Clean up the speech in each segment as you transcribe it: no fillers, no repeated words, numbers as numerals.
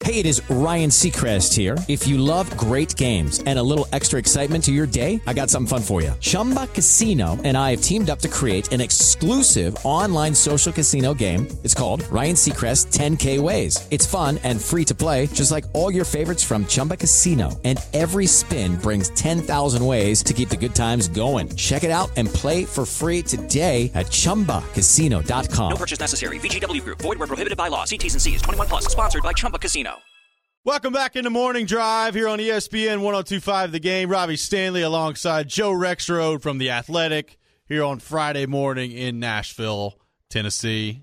Hey, it is Ryan Seacrest here. If you love great games and a little extra excitement to your day, I got something fun for you. Chumba Casino and I have teamed up to create an exclusive online social casino game. It's called Ryan Seacrest 10K Ways. It's fun and free to play, just like all your favorites from Chumba Casino. And every spin brings 10,000 ways to keep the good times going. Check it out and play for free today at ChumbaCasino.com. No purchase necessary. VGW Group. Void where prohibited by law. See T's and C's. 21 plus. Sponsored by Chumba Casino. Welcome back into Morning Drive here on ESPN 102.5 The Game. Robbie Stanley alongside Joe Rexrode from The Athletic here on Friday morning in Nashville, Tennessee.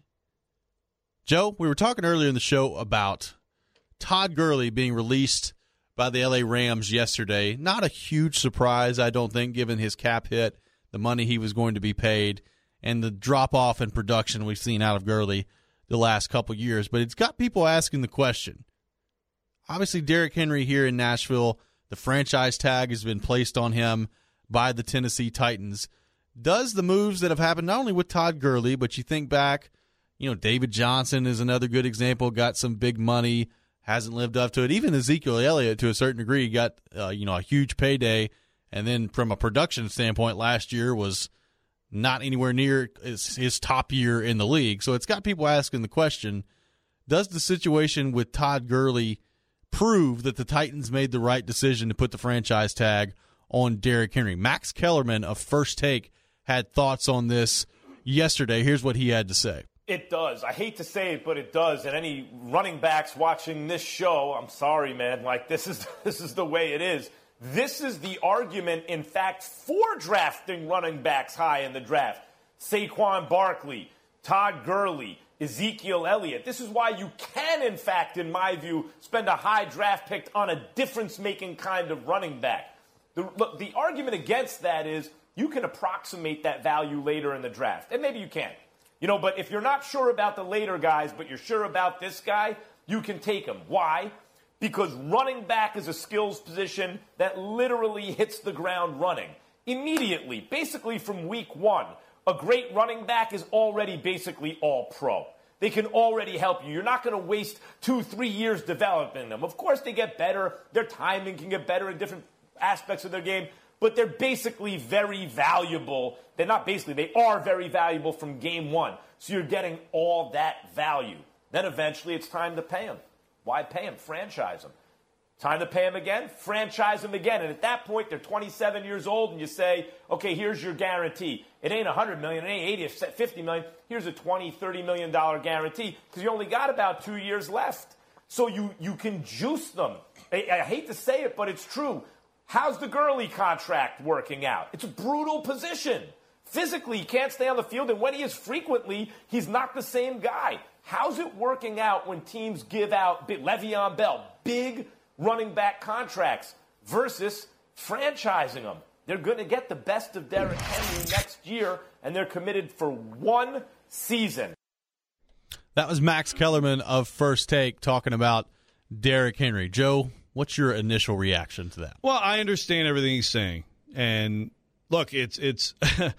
Joe, we were talking earlier in the show about Todd Gurley being released by the LA Rams yesterday. Not a huge surprise, I don't think, given his cap hit, the money he was going to be paid, and the drop-off in production we've seen out of Gurley the last couple years. But it's got people asking the question. Obviously, Derrick Henry here in Nashville, the franchise tag has been placed on him by the Tennessee Titans. Does the moves that have happened, not only with Todd Gurley, but you think back, David Johnson is another good example, got some big money, hasn't lived up to it. Even Ezekiel Elliott, to a certain degree, got a huge payday, and then from a production standpoint, last year was not anywhere near his top year in the league. So it's got people asking the question, does the situation with Todd Gurley prove that the Titans made the right decision to put the franchise tag on Derrick Henry? Max Kellerman of First Take had thoughts on this yesterday. Here's what he had to say. It does. I hate to say it, but it does. And any running backs watching this show, I'm sorry, man. This is the way it is. This is the argument, in fact, for drafting running backs high in the draft. Saquon Barkley, Todd Gurley, Ezekiel Elliott. This is why you can, in fact, in my view, spend a high draft pick on a difference-making kind of running back. The argument against that is you can approximate that value later in the draft. And maybe you can. But if you're not sure about the later guys, but you're sure about this guy, you can take him. Why? Because running back is a skills position that literally hits the ground running. Immediately, basically from week one, a great running back is already basically all pro. They can already help you. You're not going to waste 2-3 years developing them. Of course, they get better. Their timing can get better in different aspects of their game, but they're basically very valuable. They are very valuable from game one. So you're getting all that value. Then eventually it's time to pay them. Why pay them? Franchise them. Time to pay them again? Franchise them again. And at that point, they're 27 years old, and you say, okay, here's your guarantee. It ain't $100 million, it ain't $80 or $50 million. Here's a $20-30 million guarantee because you only got about 2 years left. So you can juice them. I hate to say it, but it's true. How's the Gurley contract working out? It's a brutal position. Physically, he can't stay on the field, and when he is frequently, he's not the same guy. How's it working out when teams give out Le'Veon Bell, big running back contracts versus franchising them? They're going to get the best of Derrick Henry next year, and they're committed for one season. That was Max Kellerman of First Take talking about Derrick Henry. Joe, what's your initial reaction to that? Well, I understand everything he's saying. And look, it's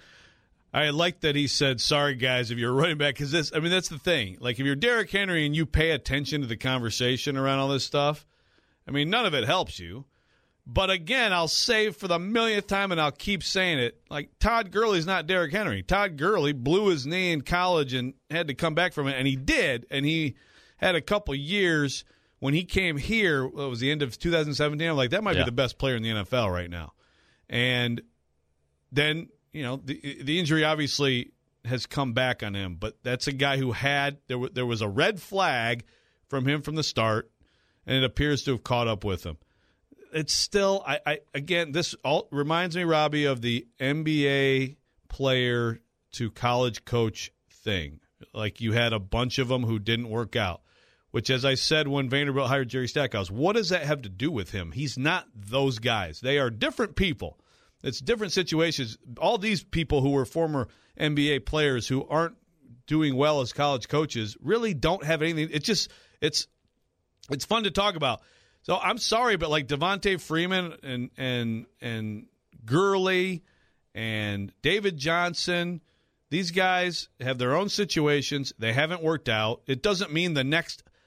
I like that he said, sorry, guys, if you're a running back, because that's the thing. Like, if you're Derrick Henry and you pay attention to the conversation around all this stuff, none of it helps you. But again, I'll say for the millionth time, and I'll keep saying it, like, Todd Gurley's not Derrick Henry. Todd Gurley blew his knee in college and had to come back from it, and he did. And he had a couple years when he came here. It was the end of 2017. I'm like, that might be the best player in the NFL right now. And then, the injury obviously has come back on him. But that's a guy who there was a red flag from him from the start, and it appears to have caught up with him. It's still, again, this all reminds me, Robbie, of the NBA player to college coach thing. Like, you had a bunch of them who didn't work out, which, as I said when Vanderbilt hired Jerry Stackhouse, what does that have to do with him? He's not those guys. They are different people. It's different situations. All these people who were former NBA players who aren't doing well as college coaches really don't have anything. It's fun to talk about. So I'm sorry, but like Devontae Freeman and Gurley and David Johnson, these guys have their own situations. They haven't worked out. It doesn't mean the next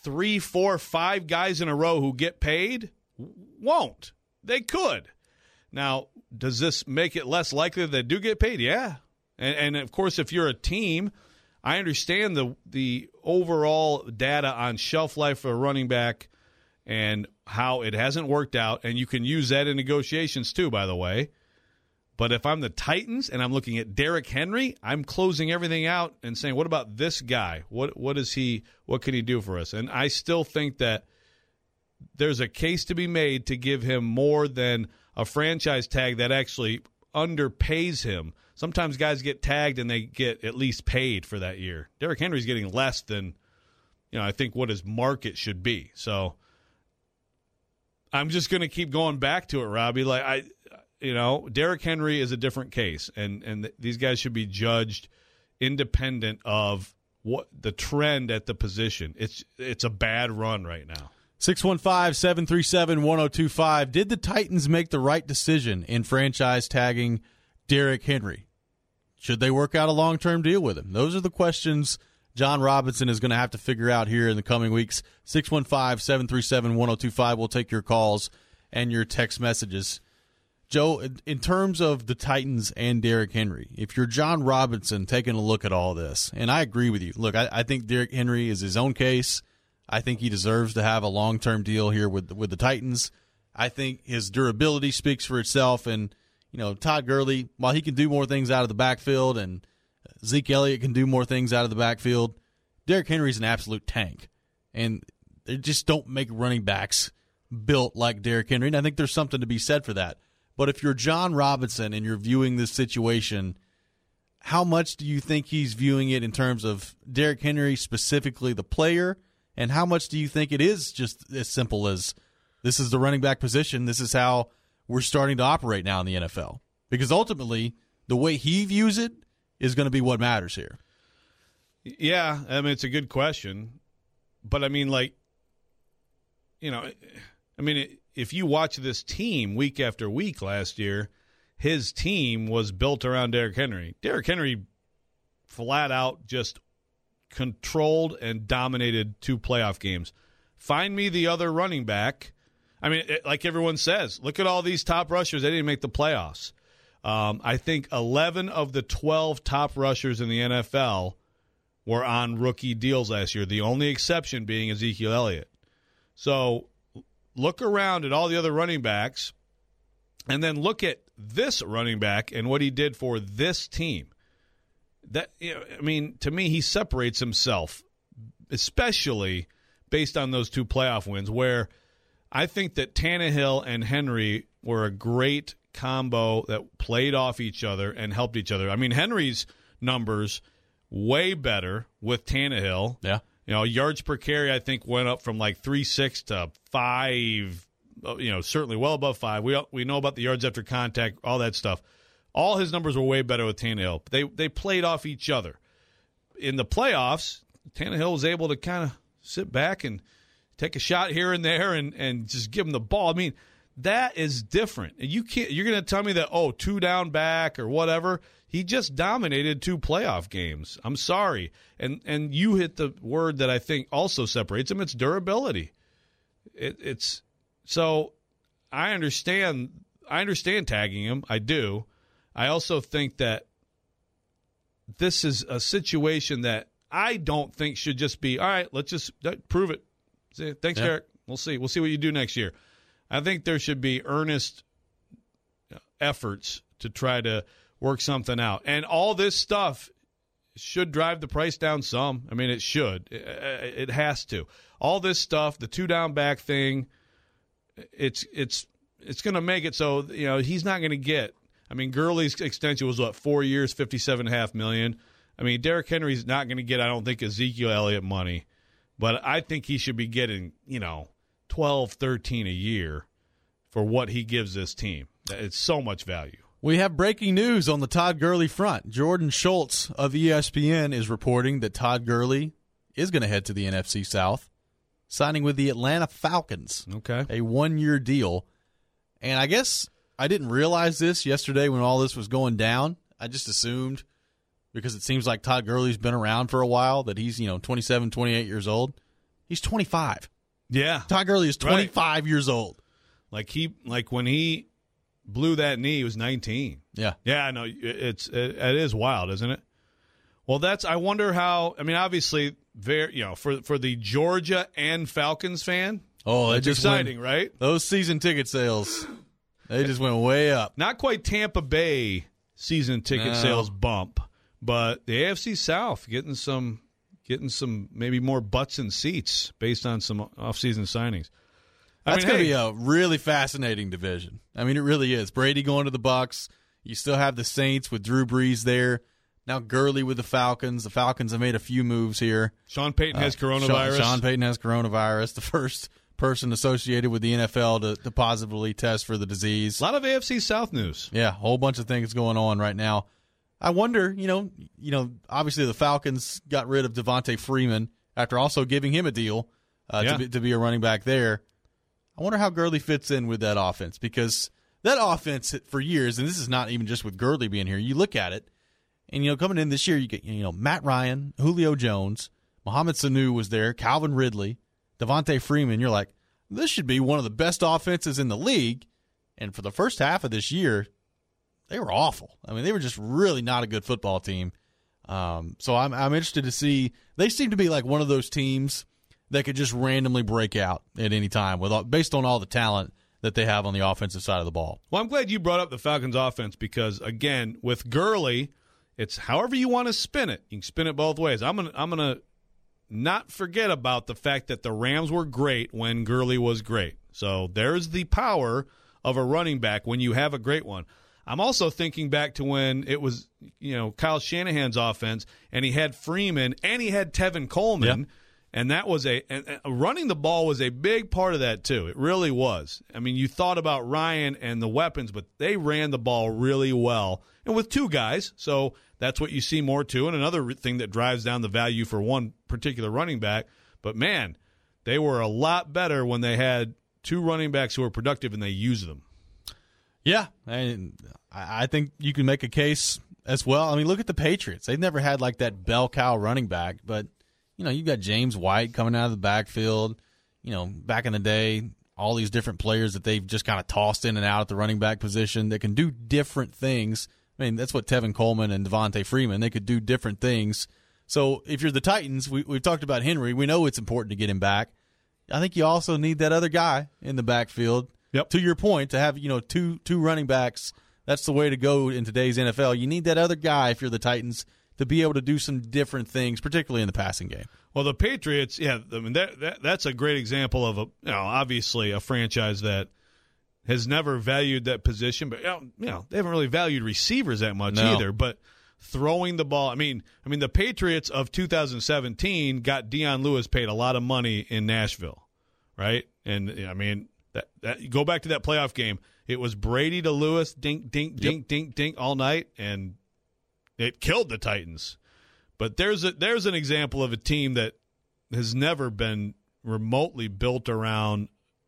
3, 4, 5 guys in a row who get paid? Won't. They could. Now, does this make it less likely that they do get paid? Yeah. And of course, if you're a team, I understand the overall data on shelf life for a running back and how it hasn't worked out, and you can use that in negotiations too, by the way. But if I'm the Titans and I'm looking at Derrick Henry, I'm closing everything out and saying, what about this guy? What can he do for us? And I still think that there's a case to be made to give him more than a franchise tag that actually underpays him. Sometimes guys get tagged and they get at least paid for that year. Derrick Henry's getting less than, I think what his market should be. So I'm just going to keep going back to it, Robbie. Derrick Henry is a different case, and these guys should be judged independent of what the trend at the position. It's a bad run right now. 615-737-1025. Did the Titans make the right decision in franchise tagging Derrick Henry? Should they work out a long-term deal with him? Those are the questions John Robinson is going to have to figure out here in the coming weeks. 615-737-1025. We'll take your calls and your text messages. Joe, in terms of the Titans and Derrick Henry, if you're John Robinson taking a look at all this, and I agree with you. Look, I think Derrick Henry is his own case. I think he deserves to have a long-term deal here with the Titans. I think his durability speaks for itself. And, Todd Gurley, while he can do more things out of the backfield and Zeke Elliott can do more things out of the backfield, Derrick Henry's an absolute tank. And they just don't make running backs built like Derrick Henry. And I think there's something to be said for that. But if you're John Robinson and you're viewing this situation, how much do you think he's viewing it in terms of Derrick Henry, specifically the player, and how much do you think it is just as simple as this is the running back position, this is how we're starting to operate now in the NFL? Because ultimately, the way he views it is going to be what matters here. Yeah, it's a good question. But, if you watch this team week after week last year, his team was built around Derrick Henry. Derrick Henry flat out just controlled and dominated 2 playoff games. Find me the other running back. Like everyone says, look at all these top rushers. They didn't make the playoffs. I think 11 of the 12 top rushers in the NFL were on rookie deals last year, the only exception being Ezekiel Elliott. So look around at all the other running backs and then look at this running back and what he did for this team. To me, he separates himself, especially based on those 2 playoff wins, where I think that Tannehill and Henry were a great combo that played off each other and helped each other. Henry's numbers way better with Tannehill. Yeah. Yards per carry, I think, went up from 3.6 to 5, certainly well above 5. We know about the yards after contact, all that stuff. All his numbers were way better with Tannehill. They played off each other. In the playoffs, Tannehill was able to kind of sit back and take a shot here and there and just give him the ball. That is different. And you're going to tell me that, 2 down back or whatever. He just dominated 2 playoff games. I'm sorry. And you hit the word that I think also separates him. It's durability. So I understand tagging him. I do. I also think that this is a situation that I don't think should just be, all right, let's just prove it. Thanks, yeah. Derek. We'll see. We'll see what you do next year. I think there should be earnest efforts to try to work something out. And all this stuff should drive the price down some. It should. It has to. All this stuff, the 2 down back thing, it's going to make it so, he's not going to get. Gurley's extension was, 4 years, $57.5 million. Derrick Henry's not going to get, I don't think, Ezekiel Elliott money. But I think he should be getting, 12, 13 a year for what he gives this team. It's so much value. We have breaking news on the Todd Gurley front. Jordan Schultz of ESPN is reporting that Todd Gurley is going to head to the NFC South, signing with the Atlanta Falcons. Okay. A 1-year deal. And I guess I didn't realize this yesterday when all this was going down. I just assumed, because it seems like Todd Gurley's been around for a while, that he's, 27, 28 years old. He's 25. Yeah. Todd Gurley is 25 years old. Like when he blew that knee, he was 19. Yeah. Yeah, no, it is wild, isn't it? Well, I wonder how, I mean, obviously, for the Georgia and Falcons fan, it's exciting, right? Those season ticket sales, they just went way up. Not quite Tampa Bay season ticket sales bump, but the AFC South getting some maybe more butts in seats based on some offseason signings. That's going to be a really fascinating division. I mean, it really is. Brady going to the Bucs. You still have the Saints with Drew Brees there. Now Gurley with the Falcons. The Falcons have made a few moves here. Sean Payton has coronavirus. Sean Payton has coronavirus. The first person associated with the NFL to positively test for the disease. A lot of AFC South news. Yeah, a whole bunch of things going on right now. I wonder, obviously the Falcons got rid of Devontae Freeman after also giving him a deal to be a running back there. I wonder how Gurley fits in with that offense, because that offense for years, and this is not even just with Gurley being here, you look at it, and coming in this year, you get Matt Ryan, Julio Jones, Mohamed Sanu was there, Calvin Ridley, Devontae Freeman. You're like, this should be one of the best offenses in the league. And for the first half of this year, they were awful. I mean, they were just really not a good football team. So I'm interested to see. They seem to be like one of those teams that could just randomly break out at any time based on all the talent that they have on the offensive side of the ball. Well, I'm glad you brought up the Falcons offense because, again, with Gurley, it's however you want to spin it. You can spin it both ways. I'm gonna not forget about the fact that the Rams were great when Gurley was great. So there's the power of a running back when you have a great one. I'm also thinking back to when it was, Kyle Shanahan's offense, and he had Freeman and he had Tevin Coleman. Yeah. And that was running the ball was a big part of that too. It really was. I mean, you thought about Ryan and the weapons, but they ran the ball really well. And with two guys, so that's what you see more too. And another thing that drives down the value for one particular running back. But man, they were a lot better when they had two running backs who were productive and they used them. Yeah, I think you can make a case as well. I mean, look at the Patriots. They've never had like that bell cow running back, but you've got James White coming out of the backfield. Back in the day, all these different players that they've just kind of tossed in and out at the running back position that can do different things. I mean, that's what Tevin Coleman and Devontae Freeman, they could do different things. So if you're the Titans, we've talked about Henry. We know it's important to get him back. I think you also need that other guy in the backfield. Yep. To your point, to have two running backs, that's the way to go in today's NFL. You need that other guy if you're the Titans to be able to do some different things, particularly in the passing game. Well, the Patriots, I mean that's a great example of obviously a franchise that has never valued that position, but they haven't really valued receivers that much either. But throwing the ball, I mean the Patriots of 2017 got Deion Lewis paid a lot of money in Nashville, right? And I mean that go back to that playoff game. It was Brady to Lewis, dink, dink, dink, dink, dink all night, and it killed the Titans. But there's an example of a team that has never been remotely built around,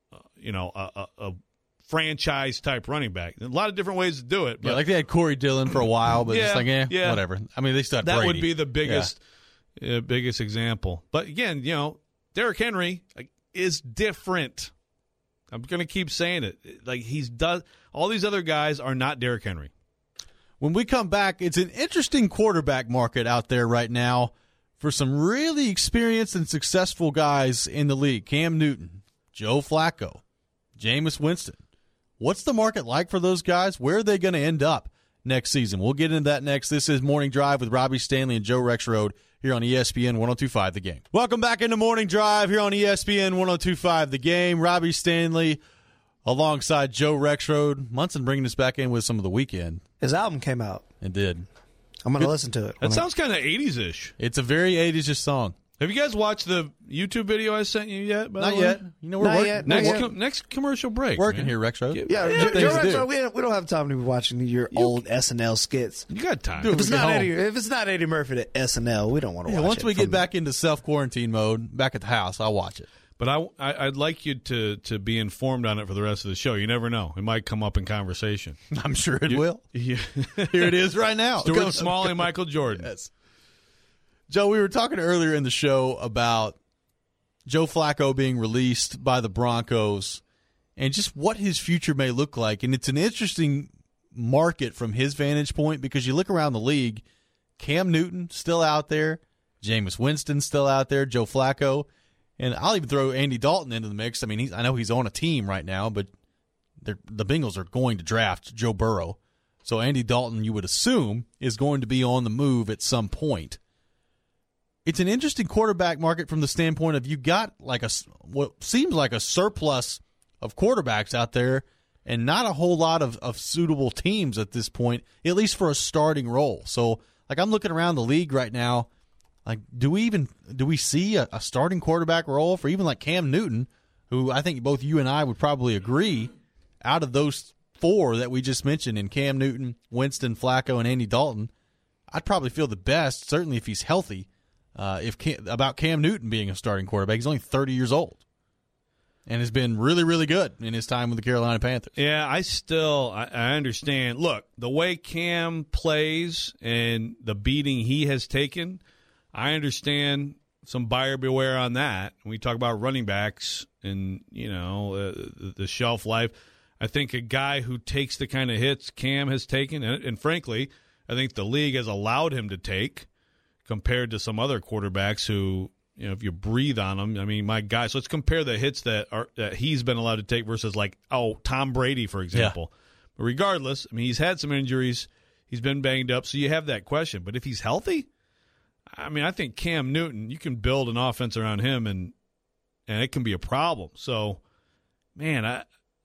a franchise-type running back. A lot of different ways to do it. But like they had Corey Dillon for a while, but whatever. I mean, they still had that Brady. would be the biggest example. But again, Derrick Henry is different. I'm going to keep saying it. Like all these other guys are not Derrick Henry. When we come back, it's an interesting quarterback market out there right now for some really experienced and successful guys in the league. Cam Newton, Joe Flacco, Jameis Winston. What's the market like for those guys? Where are they going to end up next season? We'll get into that next. This is Morning Drive with Robbie Stanley and Joe Rexrode here on ESPN 102.5 The Game. Welcome back into Morning Drive here on ESPN 102.5 The Game. Robbie Stanley alongside Joe Rexrode. Munson bringing us back in with some of the weekend. His album came out. It did. I'm going to listen to it. That sounds kind of 80s-ish. It's a very 80s-ish song. Have you guys watched the YouTube video I sent you yet? Not yet. We're Not working. yet. Next commercial break. Working here, Rexrode. Yeah, Joe Rexrode, we don't have time to be watching your old SNL skits. You got time. If it's not Eddie Murphy to SNL, we don't want to watch it. Once we get back into self-quarantine mode, back at the house, I'll watch it. But I'd like you to be informed on it for the rest of the show. You never know. It might come up in conversation. I'm sure it will. Yeah. Here it is right now. Stuart Smalley, Michael Jordan. Yes. Joe, we were talking earlier in the show about Joe Flacco being released by the Broncos and just what his future may look like. And it's an interesting market from his vantage point because you look around the league, Cam Newton still out there, Jameis Winston still out there, Joe Flacco, and I'll even throw Andy Dalton into the mix. I mean, I know he's on a team right now, but the Bengals are going to draft Joe Burrow. So Andy Dalton, you would assume, is going to be on the move at some point. It's an interesting quarterback market from the standpoint of you got like what seems like a surplus of quarterbacks out there and not a whole lot of suitable teams at this point, at least for a starting role. So, like, I'm looking around the league right now, like, do we see a starting quarterback role for even like Cam Newton, who I think both you and I would probably agree out of those four that we just mentioned in Cam Newton, Winston, Flacco, and Andy Dalton, I'd probably feel the best, certainly if he's healthy, about Cam Newton being a starting quarterback. He's only 30 years old and has been really, really good in his time with the Carolina Panthers. Yeah, I understand. Look, the way Cam plays and the beating he has taken, I understand some buyer beware on that. When we talk about running backs and, the shelf life, I think a guy who takes the kind of hits Cam has taken, and frankly, I think the league has allowed him to take compared to some other quarterbacks who, if you breathe on them, I mean, my guy. So let's compare the hits that he's been allowed to take versus Tom Brady, for example. Yeah. But regardless, I mean, he's had some injuries. He's been banged up, so you have that question. But if he's healthy, I mean, I think Cam Newton, you can build an offense around him, and it can be a problem. So, man,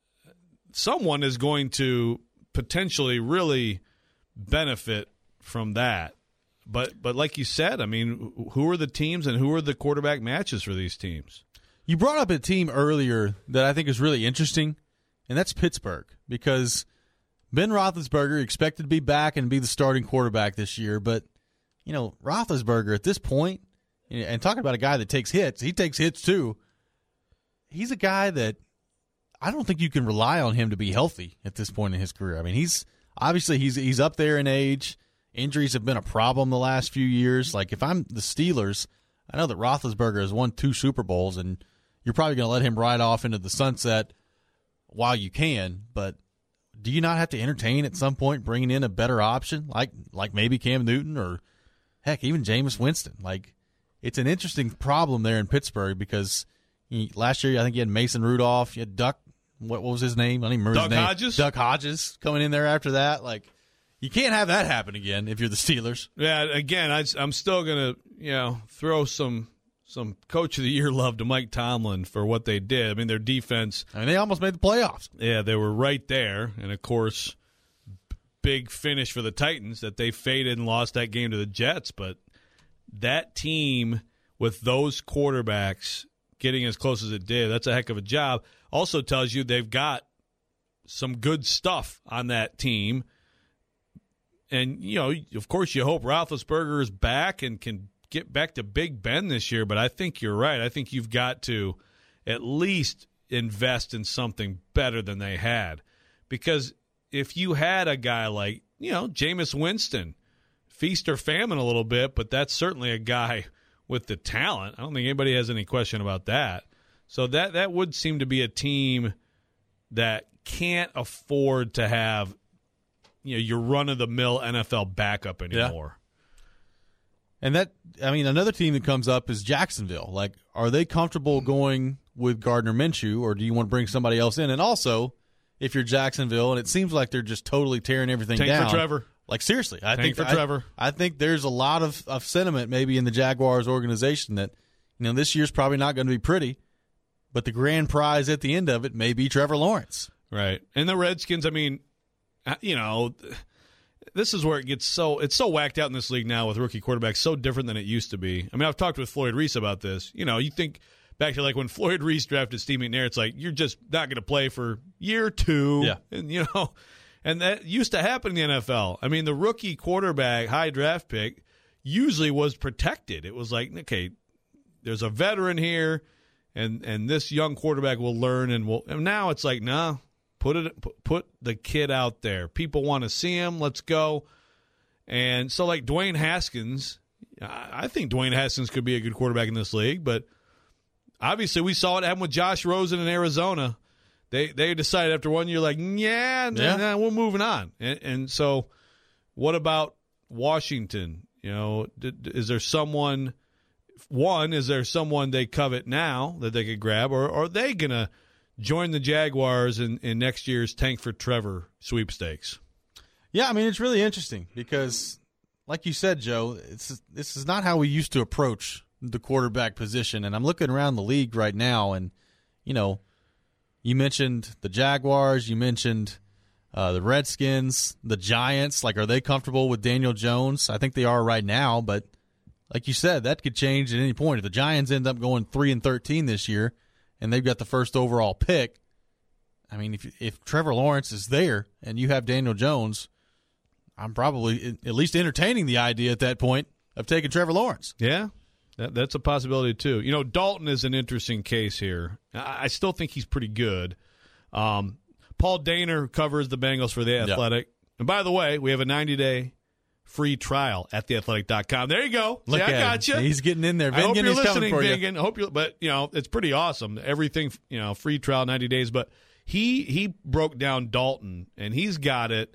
someone is going to potentially really benefit from that. But like you said, I mean, who are the teams and who are the quarterback matches for these teams? You brought up a team earlier that I think is really interesting, and that's Pittsburgh, because Ben Roethlisberger expected to be back and be the starting quarterback this year, but Roethlisberger at this point, and talking about a guy that takes hits, he takes hits too. He's a guy that I don't think you can rely on him to be healthy at this point in his career. I mean, he's up there in age. Injuries have been a problem the last few years. Like, if I'm the Steelers, I know that Roethlisberger has won 2 Super Bowls, and you're probably going to let him ride off into the sunset while you can. But do you not have to entertain at some point bringing in a better option, like maybe Cam Newton or, heck, even Jameis Winston? Like, it's an interesting problem there in Pittsburgh because last year I think you had Mason Rudolph, you had Duck. What was his name? I don't even remember his name. Hodges? Duck Hodges coming in there after that. Like, you can't have that happen again if you're the Steelers. Yeah, again, I'm still going to throw some Coach of the Year love to Mike Tomlin for what they did. I mean, their defense. I mean, they almost made the playoffs. Yeah, they were right there. And, of course, big finish for the Titans that they faded and lost that game to the Jets. But that team with those quarterbacks getting as close as it did, that's a heck of a job. Also tells you they've got some good stuff on that team. And, of course, you hope Roethlisberger is back and can get back to Big Ben this year. But I think you're right. I think you've got to at least invest in something better than they had. Because if you had a guy like, Jameis Winston, feast or famine a little bit, but that's certainly a guy with the talent. I don't think anybody has any question about that. So that would seem to be a team that can't afford to have your run-of-the-mill NFL backup anymore. Yeah. And another team that comes up is Jacksonville. Like, are they comfortable going with Gardner Minshew, or do you want to bring somebody else in? And also, if you're Jacksonville, and it seems like they're just totally tearing everything down. Tank for Trevor. Like, seriously. Trevor. I think there's a lot of sentiment maybe in the Jaguars organization that, this year's probably not going to be pretty, but the grand prize at the end of it may be Trevor Lawrence. Right. And the Redskins, I mean, this is where it's so whacked out in this league now with rookie quarterbacks, so different than it used to be. I mean, I've talked with Floyd Reese about this. You think back to like when Floyd Reese drafted Steve McNair, it's like you're just not going to play for year 2. Yeah. And, and that used to happen in the NFL. I mean, the rookie quarterback, high draft pick, usually was protected. It was like, okay, there's a veteran here, and this young quarterback will learn, and now it's like, nah. Put the kid out there. People want to see him. Let's go. And so, like Dwayne Haskins, I think Dwayne Haskins could be a good quarterback in this league, but obviously we saw it happen with Josh Rosen in Arizona. They decided after 1 year, like, nah, we're moving on. And so what about Washington? You know, is there someone they covet now that they could grab, or are they going to join the Jaguars in next year's Tank for Trevor sweepstakes? Yeah, I mean, it's really interesting because, like you said, Joe, this is not how we used to approach the quarterback position. And I'm looking around the league right now, and, you know, you mentioned the Jaguars, you mentioned the Redskins, the Giants. Like, are they comfortable with Daniel Jones? I think they are right now, but like you said, that could change at any point. If the Giants end up going 3-13 this year and they've got the first overall pick, I mean, if Trevor Lawrence is there and you have Daniel Jones, I'm probably at least entertaining the idea at that point of taking Trevor Lawrence. Yeah, that's a possibility too. You know, Dalton is an interesting case here. I still think he's pretty good. Paul Dehner covers the Bengals for The Athletic. Yep. And by the way, we have a 90-day free trial at theathletic.com. There you go. Look, I got you. He's getting in there. I hope you're listening, Vingan. I hope you. But you know, it's pretty awesome. Everything, you know, free trial, 90 days. But he broke down Dalton, and he's got it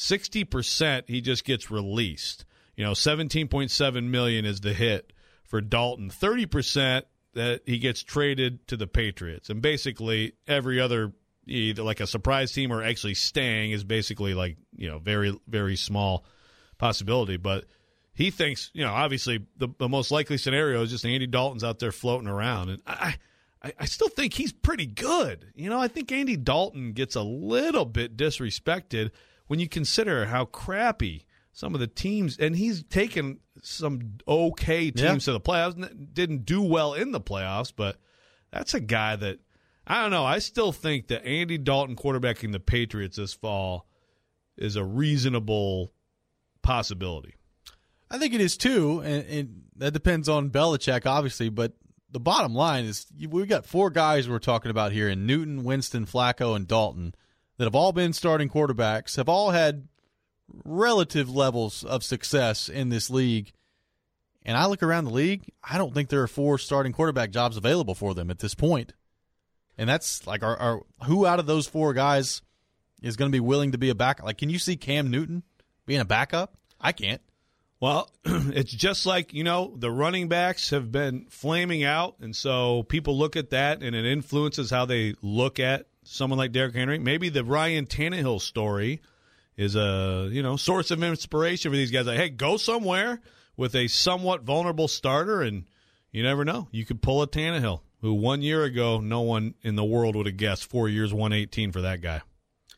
60%. He just gets released. You know, $17.7 million is the hit for Dalton. 30% that he gets traded to the Patriots, and basically every other, either like a surprise team or actually staying, is basically like, you know, very, very small possibility. But he thinks, you know, obviously the most likely scenario is just Andy Dalton's out there floating around. And I still think he's pretty good. You know, I think Andy Dalton gets a little bit disrespected when you consider how crappy some of the teams, and he's taken some okay teams to the playoffs, didn't do well in the playoffs, but that's a guy that, I don't know, I still think that Andy Dalton quarterbacking the Patriots this fall is a reasonable possibility. I think it is too, and that depends on Belichick, obviously, but the bottom line is we've got four guys we're talking about here in Newton, Winston, Flacco, and Dalton that have all been starting quarterbacks, have all had relative levels of success in this league. And I look around the league, I don't think there are four starting quarterback jobs available for them at this point. And that's like, who out of those four guys is going to be willing to be a backup? Like, can you see Cam Newton being a backup? I can't. Well, it's just like, you know, the running backs have been flaming out, and so people look at that, and it influences how they look at someone like Derrick Henry. Maybe the Ryan Tannehill story is a, you know, source of inspiration for these guys. Like, hey, go somewhere with a somewhat vulnerable starter, and you never know. You could pull a Tannehill, who 1 year ago no one in the world would have guessed 4 years, 118 for that guy.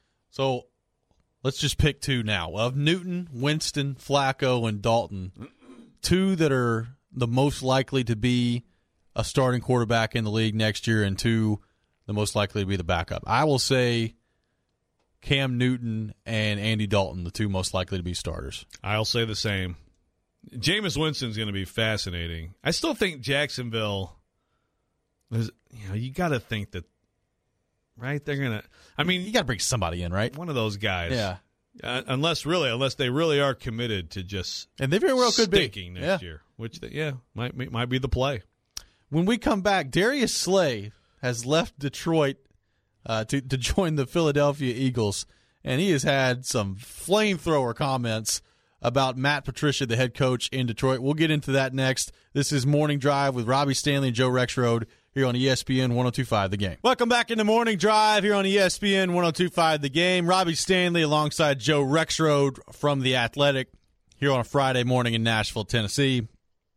So let's just pick two now. Of Newton, Winston, Flacco, and Dalton, two that are the most likely to be a starting quarterback in the league next year, and two the most likely to be the backup. I will say Cam Newton and Andy Dalton, the two most likely to be starters. I'll say the same. Jameis Winston's going to be fascinating. I still think Jacksonville is, you know, you got to think that, right? They're going to, I mean, you got to bring somebody in, right? One of those guys. Yeah. Unless they really are committed to just, and they very well could be next year, which might be the play. When we come back, Darius Slay has left Detroit to join the Philadelphia Eagles, and he has had some flamethrower comments about Matt Patricia, the head coach in Detroit. We'll get into that next. This is Morning Drive with Robbie Stanley and Joe Rexrode here on ESPN 102.5 The Game. Welcome back into Morning Drive here on ESPN 102.5 The Game. Robbie Stanley alongside Joe Rexrode from The Athletic here on a Friday morning in Nashville, Tennessee.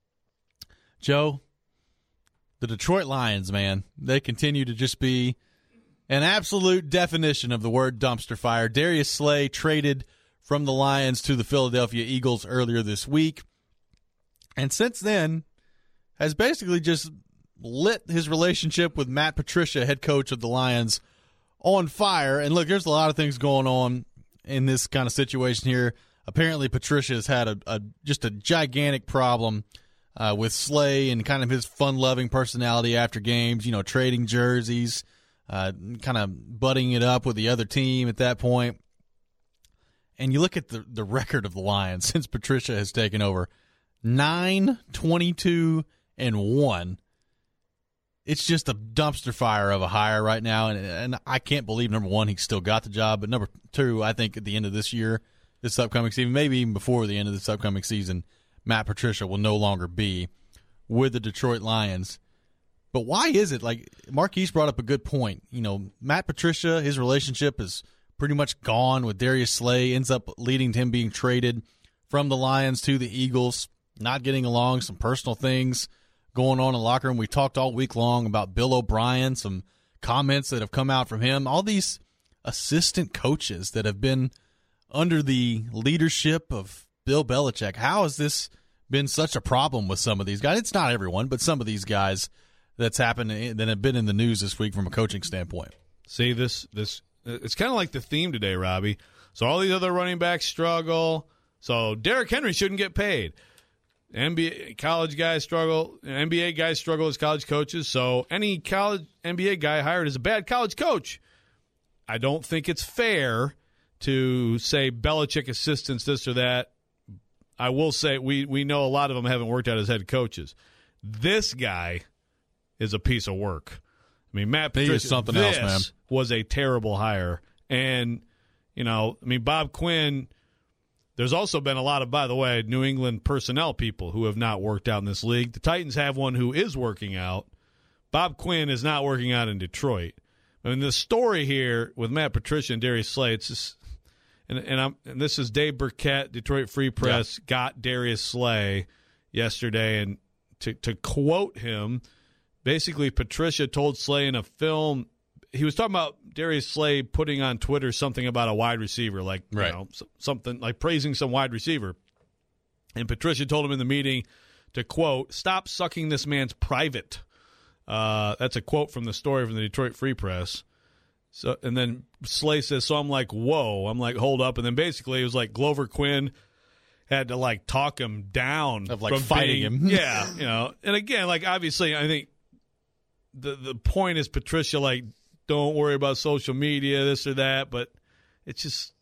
Joe, the Detroit Lions, man, they continue to just be an absolute definition of the word dumpster fire. Darius Slay traded from the Lions to the Philadelphia Eagles earlier this week, and since then has basically just lit his relationship with Matt Patricia, head coach of the Lions, on fire. And look, there's a lot of things going on in this kind of situation here. Apparently Patricia has had just a gigantic problem with Slay and kind of his fun-loving personality after games, you know, trading jerseys, kind of butting it up with the other team at that point. And you look at the record of the Lions since Patricia has taken over, 9-22-1. it's just a dumpster fire of a hire right now, and I can't believe, number one, he still got the job, but number two, I think at the end of this year, this upcoming season, maybe even before the end of this upcoming season, Matt Patricia will no longer be with the Detroit Lions. But why is it? Like, Marquise brought up a good point. You know, Matt Patricia, his relationship is pretty much gone with Darius Slay, ends up leading to him being traded from the Lions to the Eagles, not getting along, some personal things going on in the locker room. We talked all week long about Bill O'Brien, some comments that have come out from him, all these assistant coaches that have been under the leadership of Bill Belichick. How has this been such a problem with some of these guys? It's not everyone, but some of these guys that's happened that have been in the news this week from a coaching standpoint. See, this it's kind of like the theme today, Robbie. So all these other running backs struggle. So Derrick Henry shouldn't get paid. NBA college guys struggle. NBA guys struggle as college coaches. So any college NBA guy hired is a bad college coach. I don't think it's fair to say Belichick assistants this or that. I will say we know a lot of them haven't worked out as head coaches. This guy is a piece of work. I mean, Matt Patricia, is something else, man. Was a terrible hire. And, you know, I mean, Bob Quinn, there's also been a lot of, by the way, New England personnel people who have not worked out in this league. The Titans have one who is working out. Bob Quinn is not working out in Detroit. I mean, the story here with Matt Patricia and Darius Slay, it's just, and this is Dave Burkett, Detroit Free Press, got Darius Slay yesterday, and to quote him, basically Patricia told Slay in a film, he was talking about Darius Slay putting on Twitter something about a wide receiver, like you know, something like praising some wide receiver, and Patricia told him in the meeting to quote, "Stop sucking this man's private." That's a quote from the story from the Detroit Free Press. So, and then Slay says, so I'm like, whoa. I'm like, hold up. And then basically it was like Glover Quinn had to like talk him down. Of like from fighting him. Yeah. You know, and again, like obviously I think the point is Patricia, like, don't worry about social media, this or that. But it's just,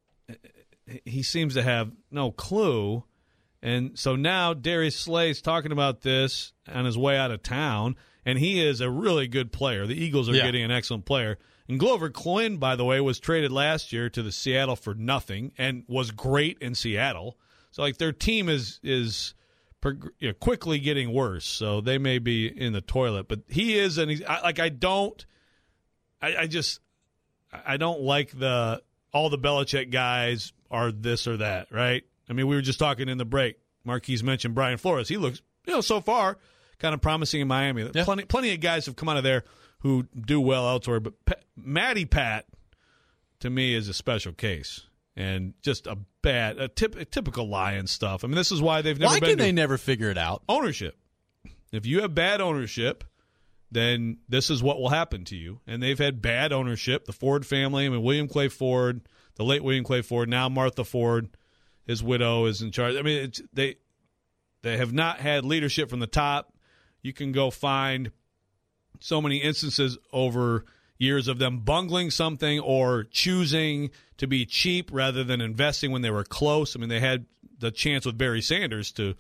he seems to have no clue. And so now Darius Slay's talking about this on his way out of town. And he is a really good player. The Eagles are getting an excellent player. And Glover Quinn, by the way, was traded last year to the Seattle for nothing and was great in Seattle. So, like, their team is quickly getting worse. So they may be in the toilet. But he is, and I don't like all the Belichick guys are this or that, right? I mean, we were just talking in the break. Marquise mentioned Brian Flores. He looks, so far kind of promising in Miami. Yeah. Plenty of guys have come out of there who do well elsewhere, but Matty Pat, to me, is a special case and just a typical Lions stuff. I mean, this is why they've never. Why can they never figure it out? Ownership. If you have bad ownership, then this is what will happen to you. And they've had bad ownership. The Ford family, I mean, William Clay Ford, the late William Clay Ford, now Martha Ford, his widow, is in charge. I mean, they have not had leadership from the top. You can go find so many instances over years of them bungling something or choosing to be cheap rather than investing when they were close. I mean, they had the chance with Barry Sanders to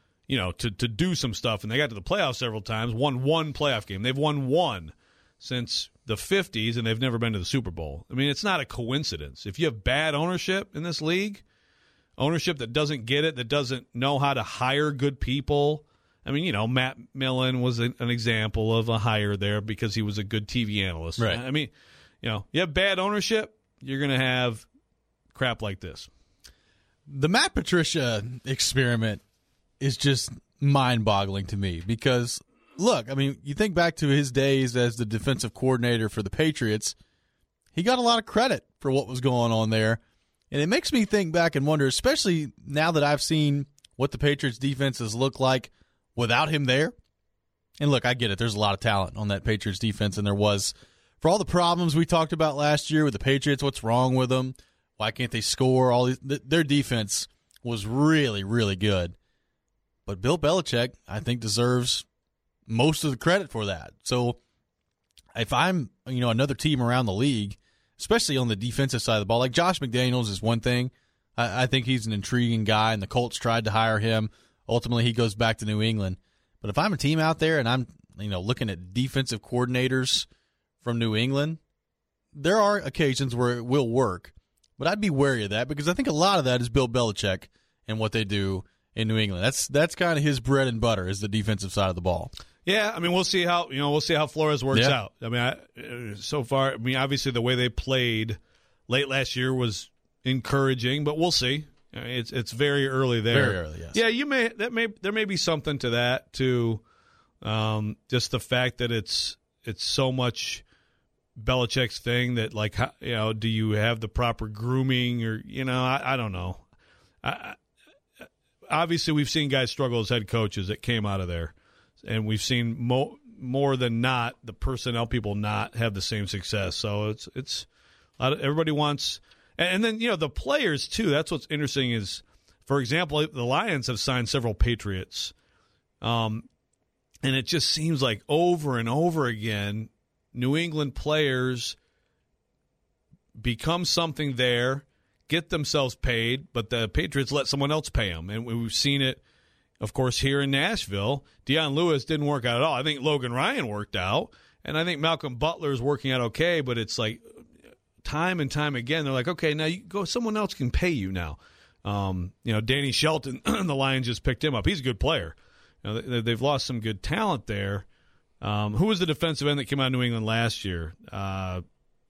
do some stuff, and they got to the playoffs several times, won one playoff game. They've won one since the 50s, and they've never been to the Super Bowl. I mean, it's not a coincidence. If you have bad ownership in this league, ownership that doesn't get it, that doesn't know how to hire good people. I mean, Matt Millen was an example of a hire there because he was a good TV analyst. Right. I mean, you have bad ownership, you're going to have crap like this. The Matt Patricia experiment is just mind-boggling to me because, look, I mean, you think back to his days as the defensive coordinator for the Patriots, he got a lot of credit for what was going on there. And it makes me think back and wonder, especially now that I've seen what the Patriots defenses look like without him there. And look, I get it. There's a lot of talent on that Patriots defense, and there was. For all the problems we talked about last year with the Patriots, what's wrong with them? Why can't they score? Their defense was really, really good. But Bill Belichick, I think, deserves most of the credit for that. So if I'm, another team around the league, especially on the defensive side of the ball, like Josh McDaniels is one thing. I think he's an intriguing guy, and the Colts tried to hire him. Ultimately, he goes back to New England. But if I'm a team out there and looking at defensive coordinators from New England, there are occasions where it will work, but I'd be wary of that because I think a lot of that is Bill Belichick and what they do in New England. That's kind of his bread and butter, is the defensive side of the ball. Yeah, I mean, we'll see how Flores works out. I mean, so far, obviously the way they played late last year was encouraging, but we'll see. It's very early there. Very early, yes. Yeah, there may be something to that too. Just the fact that it's so much Belichick's thing that, like, do you have the proper grooming, or I don't know. Obviously, we've seen guys struggle as head coaches that came out of there, and we've seen more than not the personnel people not have the same success. So it's everybody wants. And then, the players, too, that's what's interesting is, for example, the Lions have signed several Patriots. And it just seems like over and over again, New England players become something there, get themselves paid, but the Patriots let someone else pay them. And we've seen it, of course, here in Nashville. Deion Lewis didn't work out at all. I think Logan Ryan worked out, and I think Malcolm Butler's working out okay, but it's like, time and time again, they're like, okay, now you go. Someone else can pay you now. Danny Shelton, the Lions just picked him up. He's a good player. They've lost some good talent there. Who was the defensive end that came out of New England last year? Oh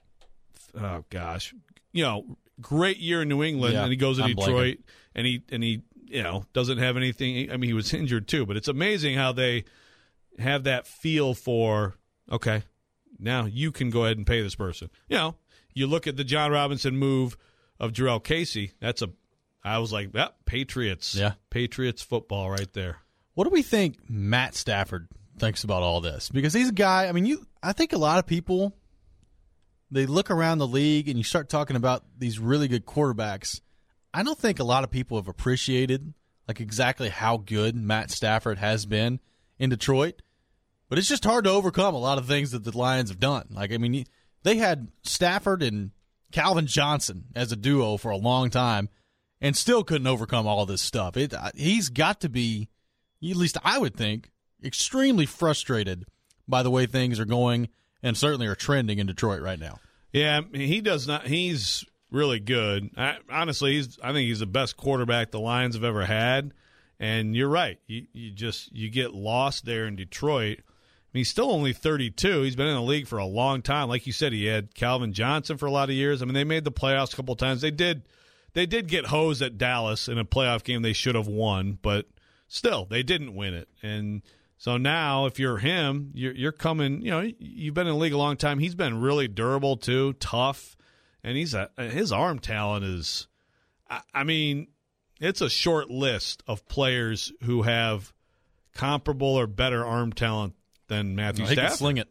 gosh, great year in New England, and he goes to Detroit, and he doesn't have anything. I mean, he was injured too, but it's amazing how they have that feel for, okay, now you can go ahead and pay this person. You look at the John Robinson move of Jarrell Casey. I was like, Patriots. Yeah. Patriots football right there. What do we think Matt Stafford thinks about all this? Because he's a guy, I think a lot of people, they look around the league and you start talking about these really good quarterbacks. I don't think a lot of people have appreciated exactly how good Matt Stafford has been in Detroit. But it's just hard to overcome a lot of things that the Lions have done. They had Stafford and Calvin Johnson as a duo for a long time and still couldn't overcome all this stuff. He's got to be, at least I would think, extremely frustrated by the way things are going and certainly are trending in Detroit right now. Yeah, he does not. He's really good. Honestly, I think he's the best quarterback the Lions have ever had. And you're right. You get lost there in Detroit. He's still only 32. He's been in the league for a long time. Like you said, he had Calvin Johnson for a lot of years. They made the playoffs a couple of times. They did get hosed at Dallas in a playoff game they should have won, but still, they didn't win it. And so now, if you're him, you're coming. You've been in the league a long time. He's been really durable too, tough, and his arm talent is. It's a short list of players who have comparable or better arm talent than Matthew Stafford. He can sling it.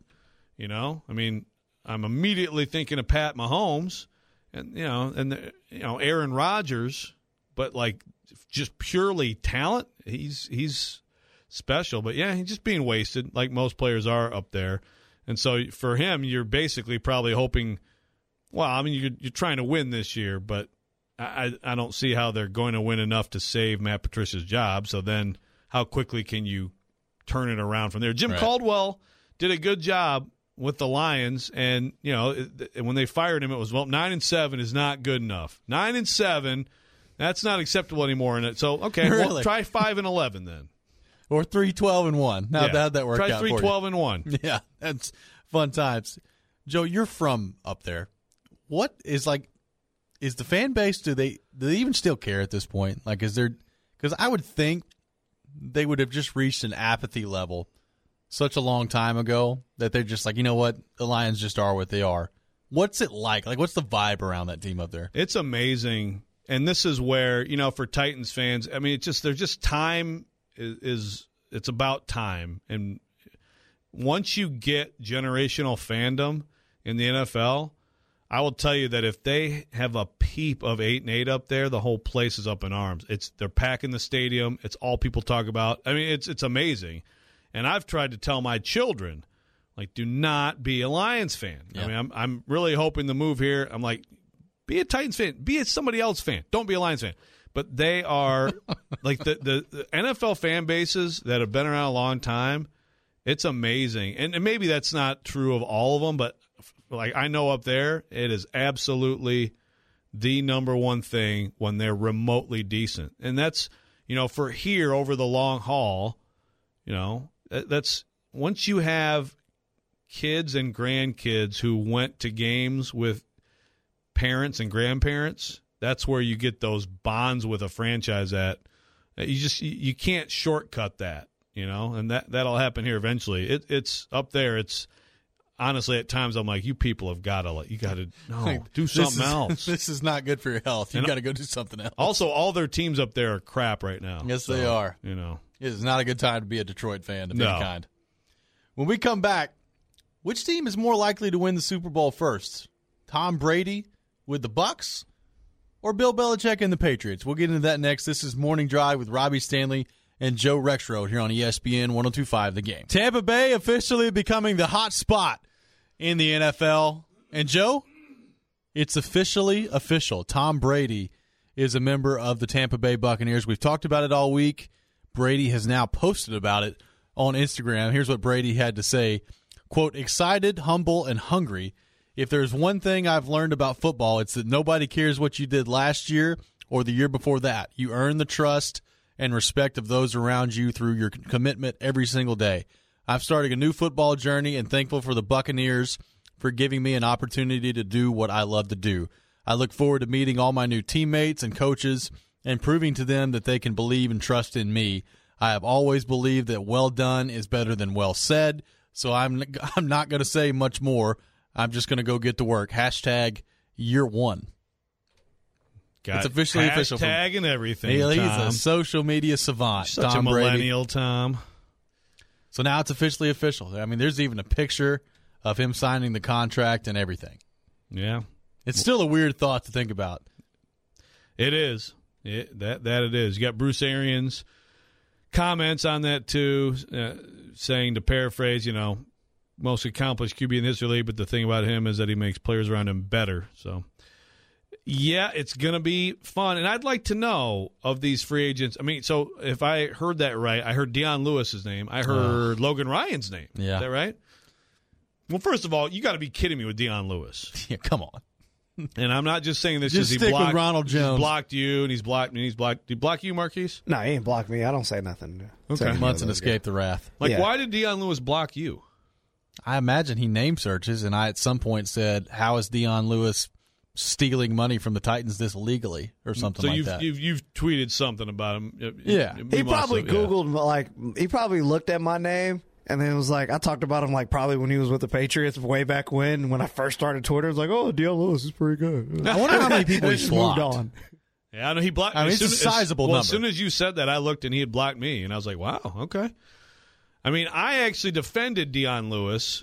I'm immediately thinking of Pat Mahomes and Aaron Rodgers, but just purely talent, he's special. But yeah, he's just being wasted like most players are up there. And so for him, you're basically probably hoping, you're trying to win this year, but I don't see how they're going to win enough to save Matt Patricia's job. So then how quickly can you turn it around from there? Jim Caldwell did a good job with the Lions, and when they fired him, it was 9-7 is not good enough. 9-7, that's not acceptable anymore. And so really? Try 5-11 then, or 3-12-1. How'd that work try out? Try 3-12-1. Yeah, that's fun times. Joe, you're from up there. What is is the fan base? Do they even still care at this point? Because I would think they would have just reached an apathy level such a long time ago that they're just you know what? The Lions just are what they are. What's it like? What's the vibe around that team up there? It's amazing. And this is where, for Titans fans, there's just time it's about time. And once you get generational fandom in the NFL, I will tell you that if they have a peep of 8-8 up there, the whole place is up in arms. They're packing the stadium. It's all people talk about. It's amazing. And I've tried to tell my children, do not be a Lions fan. Yeah. I'm really hoping the move here. I'm like, be a Titans fan. Be a somebody else fan. Don't be a Lions fan. But they are the NFL fan bases that have been around a long time. It's amazing. And maybe that's not true of all of them, but like I know up there, it is absolutely the number one thing when they're remotely decent. And that's, for here over the long haul, that's once you have kids and grandkids who went to games with parents and grandparents, that's where you get those bonds with a franchise at. You can't shortcut that, and that'll happen here eventually. It's up there. It's honestly at times I'm like, you people have got to do something else. This is not good for your health. You got to go do something else. Also, all their teams up there are crap right now. Yes, they are. It is not a good time to be a Detroit fan of any kind. When we come back, which team is more likely to win the Super Bowl first? Tom Brady with the Bucs or Bill Belichick and the Patriots? We'll get into that next. This is Morning Drive with Robbie Stanley and Joe Rexrode here on ESPN 102.5 The Game. Tampa Bay officially becoming the hot spot in the NFL. And Joe, it's officially official. Tom Brady is a member of the Tampa Bay Buccaneers. We've talked about it all week. Brady has now posted about it on Instagram. Here's what Brady had to say. Quote, excited, humble, and hungry. If there's one thing I've learned about football, it's that nobody cares what you did last year or the year before that. You earn the trust and respect of those around you through your commitment every single day. I've started a new football journey and thankful for the Buccaneers for giving me an opportunity to do what I love to do. I look forward to meeting all my new teammates and coaches and proving to them that they can believe and trust in me. I have always believed that well done is better than well said, so I'm not going to say much more. I'm just going to go get to work. Hashtag year one. It's officially official. Hashtag and everything, He's Tom. a social media savant. Such Tom a millennial, Brady. Tom. So now it's officially official. I mean, there's even a picture of him signing the contract and everything. Yeah. It's still a weird thought to think about. It is. That it is. You got Bruce Arians comments on that too, saying, to paraphrase, most accomplished QB in the history of the league, but the thing about him is that he makes players around him better. So, yeah, it's going to be fun. And I'd like to know of these free agents. I mean, so if I heard that right, I heard Deion Lewis's name. I heard Logan Ryan's name. Yeah. Is that right? Well, first of all, you got to be kidding me with Deion Lewis. Yeah, come on. And I'm not just saying this Just because stick with Ronald Jones. He's blocked you, and he's blocked me. Did he block you, Marquise? No, he ain't blocked me. I don't say nothing. Okay. Months and escape the wrath. Like, Yeah. why did Deion Lewis block you? I imagine he name searches, and I at some point said, how is Deion Lewis stealing money from the Titans this illegally or something like that? So you've tweeted something about him. Yeah. He probably Googled, he probably looked at my name and then it was like, I talked about him like probably when he was with the Patriots way back when I first started Twitter. It was like, oh, Deion Lewis is pretty good. I wonder how many people And he's just moved blocked. on. Yeah, I know he blocked me. I mean, it's a sizable number. As soon as you said that, I looked and he had blocked me, and I was like, wow, okay. I mean, I actually defended Deion Lewis.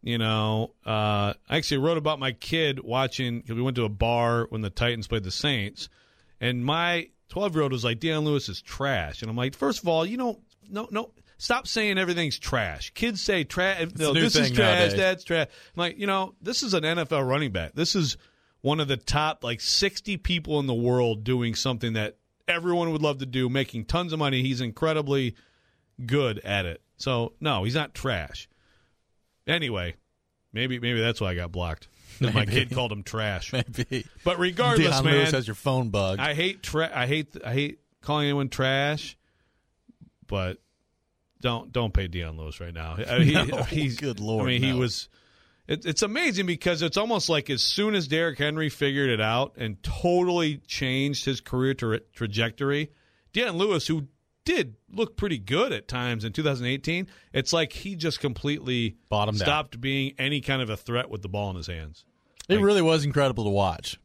I actually wrote about my kid watching, because we went to a bar when the Titans played the Saints, and my 12-year-old was like, Deion Lewis is trash. And I'm like, first of all, no, stop saying everything's trash. Kids say trash. No, this is trash, nowadays. Dad's trash. I'm like, this is an NFL running back. This is one of the top 60 people in the world doing something that everyone would love to do, making tons of money. He's incredibly good at it. So, no, he's not trash. Anyway, maybe that's why I got blocked. My kid called him trash. Maybe. But regardless, Deion man, Lewis has your phone bugged. I hate calling anyone trash, but don't pay Deion Lewis right now. He's good Lord. I mean, no. he was. It's amazing because it's almost like as soon as Derrick Henry figured it out and totally changed his career trajectory, Deion Lewis, who did look pretty good at times in 2018, it's like he just completely Bottomed out. stopped being any kind of a threat with the ball in his hands. It really was incredible to watch.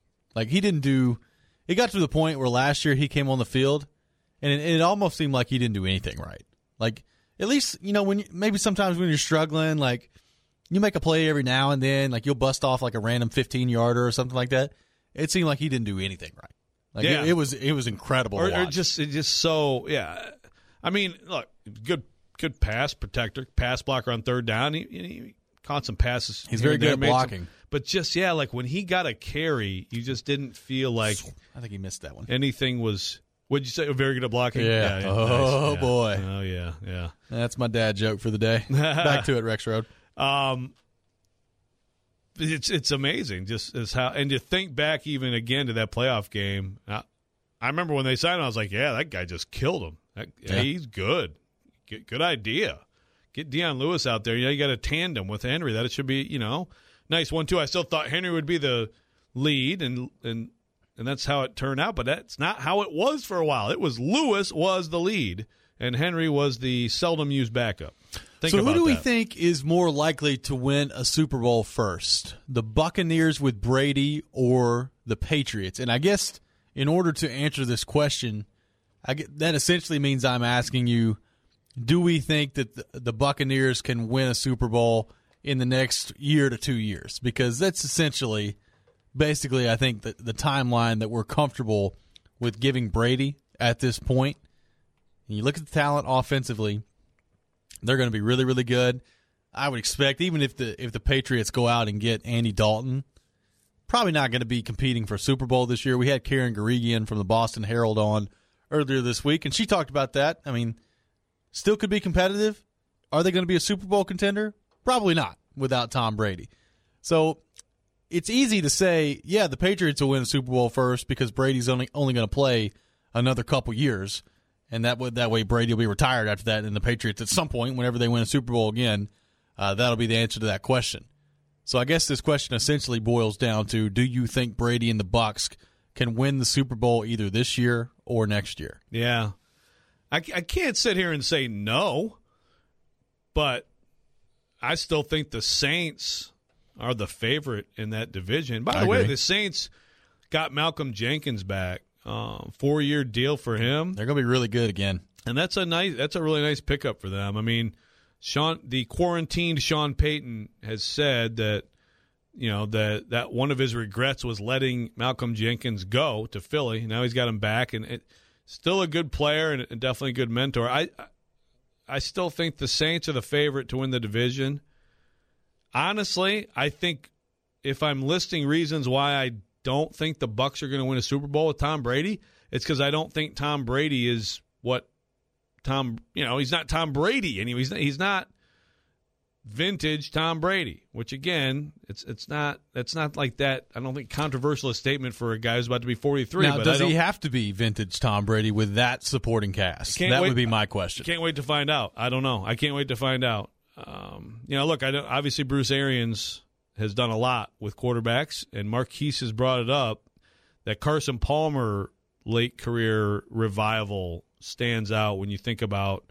It got to the point where last year he came on the field, and it almost seemed like he didn't do anything right. Like, at least, maybe sometimes when you're struggling, you make a play every now and then, you'll bust off a random 15-yarder or something like that. It seemed like he didn't do anything right. It was incredible to watch. Just so, yeah. I mean, look, good pass protector, pass blocker on third down. He caught some passes. He's very good at blocking. But just, when he got a carry, you just didn't feel like I think he missed that one. anything was What'd you say? Very good at blocking? Yeah. Nice. Oh, Yeah. boy. Oh, yeah. That's my dad joke for the day. Back to it, Rex Road. It's amazing just as how, and to think back even again to that playoff game. I remember when they signed him, I was like, yeah, that guy just killed him. He's good. Good idea. Get Dion Lewis out there. You got a tandem with Henry. That it should be, nice 1-2. I still thought Henry would be the lead, and that's how it turned out. But that's not how it was for a while. It was Lewis was the lead, and Henry was the seldom used backup. So who do we think is more likely to win a Super Bowl first? The Buccaneers with Brady or the Patriots? And I guess in order to answer this question, that essentially means I'm asking you, do we think that the Buccaneers can win a Super Bowl in the next year to 2 years? Because that's basically, I think, the timeline that we're comfortable with giving Brady at this point. And you look at the talent offensively, they're going to be really, really good. I would expect, even if the Patriots go out and get Andy Dalton, probably not going to be competing for a Super Bowl this year. We had Karen Guregian from the Boston Herald on earlier this week, and she talked about that. I mean, still could be competitive. Are they going to be a Super Bowl contender? Probably not without Tom Brady. So it's easy to say, yeah, the Patriots will win the Super Bowl first because Brady's only going to play another couple years. And that way Brady will be retired after that, and the Patriots at some point, whenever they win a Super Bowl again, that'll be the answer to that question. So I guess this question essentially boils down to, do you think Brady and the Bucs can win the Super Bowl either this year or next year? Yeah. I can't sit here and say no, but I still think the Saints are the favorite in that division. By the way, the Saints got Malcolm Jenkins back. 4-year deal for him. They're going to be really good again. And that's a really nice pickup for them. I mean, the quarantined Sean Payton has said that, that one of his regrets was letting Malcolm Jenkins go to Philly. Now he's got him back, and still a good player and definitely a good mentor. I still think the Saints are the favorite to win the division. Honestly, I think if I'm listing reasons why I don't think the Bucs are going to win a Super Bowl with Tom Brady, it's because I don't think Tom Brady is what he's not Tom Brady anyway. He's not vintage Tom Brady, which again, that's not like that. I don't think controversial a statement for a guy who's about to be 43. Now, but does he have to be vintage Tom Brady with that supporting cast? That would be my question. Can't wait to find out. I don't know. I can't wait to find out. Look, obviously Bruce Arians has done a lot with quarterbacks, and Marquise has brought it up that Carson Palmer late career revival stands out when you think about,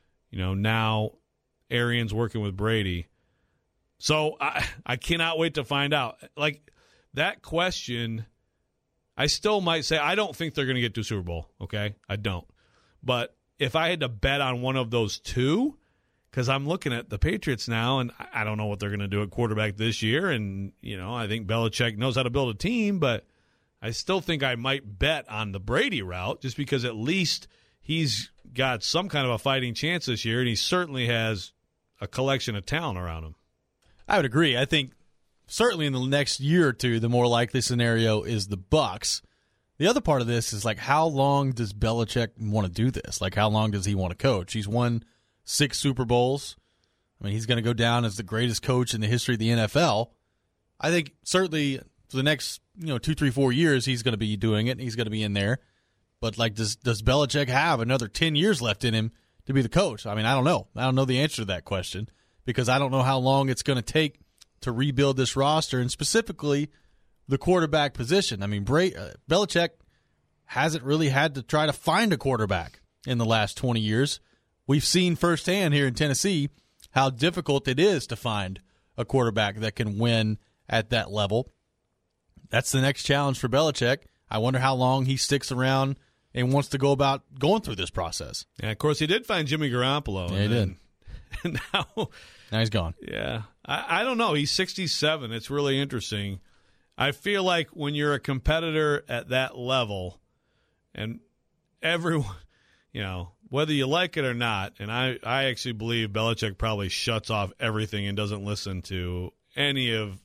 now Arians working with Brady. So I cannot wait to find out. Like, that question, I still might say I don't think they're going to get to a Super Bowl, okay? I don't. But if I had to bet on one of those two, because I'm looking at the Patriots now, and I don't know what they're going to do at quarterback this year. And, I think Belichick knows how to build a team, but I still think I might bet on the Brady route just because at least he's got some kind of a fighting chance this year, and he certainly has a collection of talent around him. I would agree. I think certainly in the next year or two, the more likely scenario is the Bucs. The other part of this is, like, how long does Belichick want to do this? Like, how long does he want to coach? He's won 6 Super Bowls. I mean, he's going to go down as the greatest coach in the history of the NFL. I think certainly for the next 2, 3, 4 years, he's going to be doing it. He's going to be in there. But, like, does Belichick have another 10 years left in him to be the coach? I mean, I don't know. I don't know the answer to that question because I don't know how long it's going to take to rebuild this roster and specifically the quarterback position. I mean, Belichick hasn't really had to try to find a quarterback in the last 20 years. We've seen firsthand here in Tennessee how difficult it is to find a quarterback that can win at that level. That's the next challenge for Belichick. I wonder how long he sticks around and wants to go about going through this process. Yeah, of course, he did find Jimmy Garoppolo. Yeah, he did. And now he's gone. Yeah. I don't know. He's 67. It's really interesting. I feel like when you're a competitor at that level and everyone, whether you like it or not, and I actually believe Belichick probably shuts off everything and doesn't listen to any of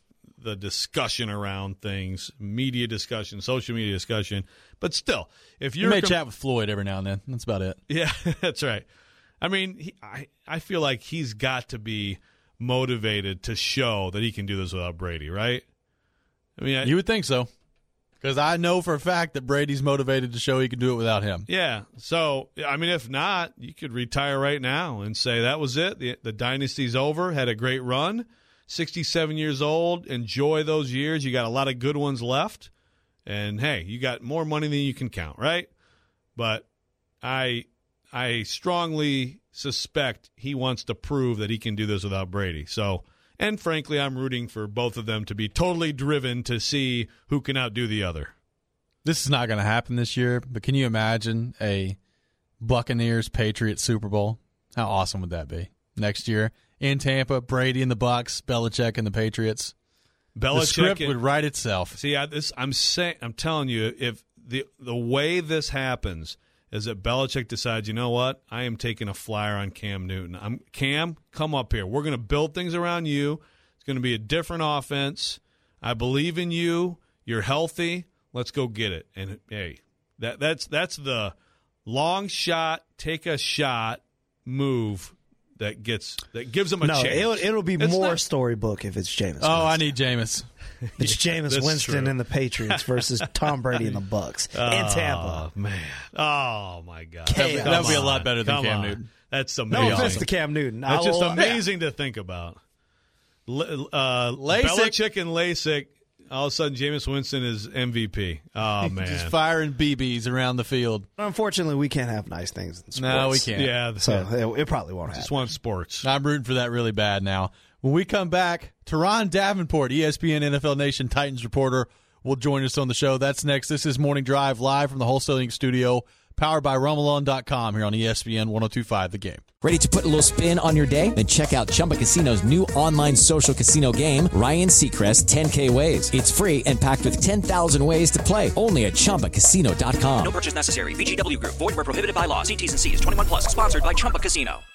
the discussion around things, media discussion, social media discussion. But still, if You may chat with Floyd every now and then. That's about it. Yeah, that's right. I mean, I feel like he's got to be motivated to show that he can do this without Brady, right? I mean, You would think so. Because I know for a fact that Brady's motivated to show he can do it without him. yeah. So, I mean, if not, you could retire right now and say that was it. The dynasty's over. Had a great run. 67 years old. Enjoy those years. You got a lot of good ones left. And, hey, you got more money than you can count, right? But I strongly suspect he wants to prove that he can do this without Brady. So, and frankly, I'm rooting for both of them to be totally driven to see who can outdo the other. This is not going to happen this year, but can you imagine a Buccaneers-Patriots Super Bowl? How awesome would that be? Next year in Tampa, Brady and the Bucs, Belichick and the Patriots. The script would write itself. See, I'm telling you, if the way this happens is that Belichick decides, you know what, I am taking a flyer on Cam Newton. Cam, come up here. We're going to build things around you. It's going to be a different offense. I believe in you. You're healthy. Let's go get it. And hey, that's the long shot, take a shot move that gives them a chance. It'll be more storybook if it's Jameis. Oh, I need Jameis. It's Jameis Winston and the Patriots versus Tom Brady and the Bucs in Tampa. Oh, man. Oh, my God. That would be a lot better than Cam Newton. That's amazing. No offense to Cam Newton. That's just amazing to think about. Belichick and LASIK, all of a sudden Jameis Winston is MVP. Oh, man. Just firing BBs around the field. Unfortunately, we can't have nice things in sports. No, we can't. Yeah. So it probably won't happen. Just want sports. I'm rooting for that really bad now. When we come back, Teron Davenport, ESPN NFL Nation Titans reporter, will join us on the show. That's next. This is Morning Drive live from the Wholesaling Studio, powered by RumbleOn.com here on ESPN 102.5 The Game. Ready to put a little spin on your day? Then check out Chumba Casino's new online social casino game, Ryan Seacrest 10K Ways. It's free and packed with 10,000 ways to play. Only at ChumbaCasino.com. No purchase necessary. VGW Group. Void where prohibited by law. See T's and C's. 21 plus. Sponsored by Chumba Casino.